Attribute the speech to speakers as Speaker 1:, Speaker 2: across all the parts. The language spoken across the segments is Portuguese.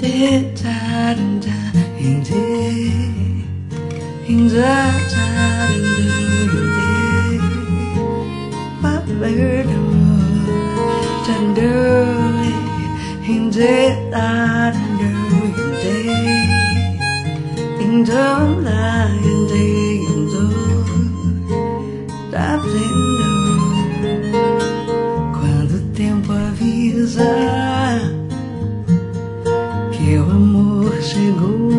Speaker 1: Quando o tempo avisa que o amor chegou,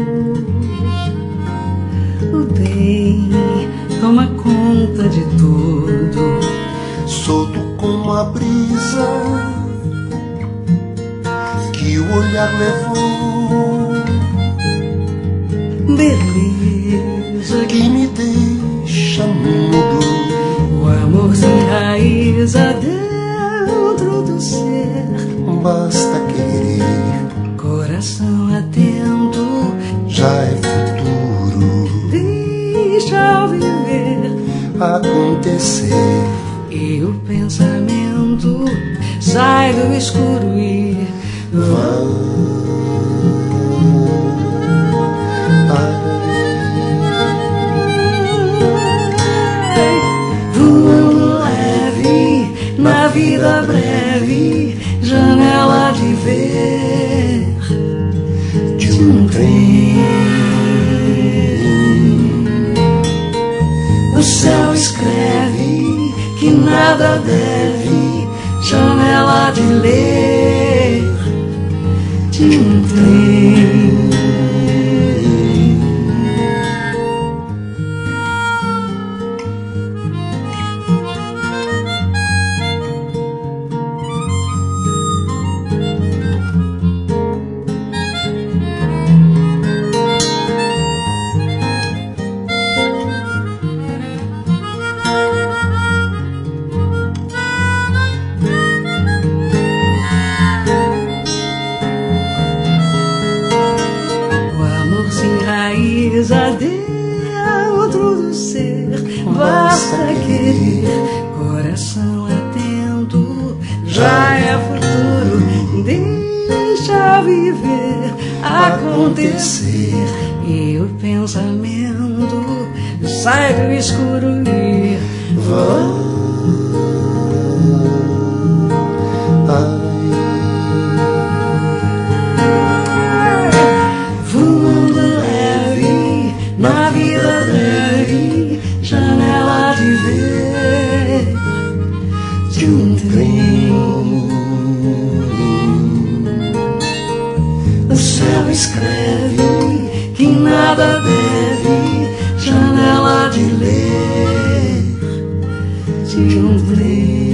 Speaker 1: o bem toma conta de tudo,
Speaker 2: solto como a brisa que o olhar levou,
Speaker 1: beleza
Speaker 2: que me deixa mudo.
Speaker 1: O amor se enraiza dentro do ser,
Speaker 2: basta querer,
Speaker 1: coração atento,
Speaker 2: já é futuro.
Speaker 1: Deixa viver,
Speaker 2: acontecer,
Speaker 1: e o pensamento sai do escuro e voando leve na vida breve, janela de ver
Speaker 2: de um trem.
Speaker 1: O céu escreve que nada deve, janela de ler de um trem. Dentro do ser, basta querer, coração atento, já é futuro, deixa viver, acontecer, e o pensamento sai do escuro e na vida breve, janela de ver de um trem. O céu escreve que nada deve, janela de ler de um trem.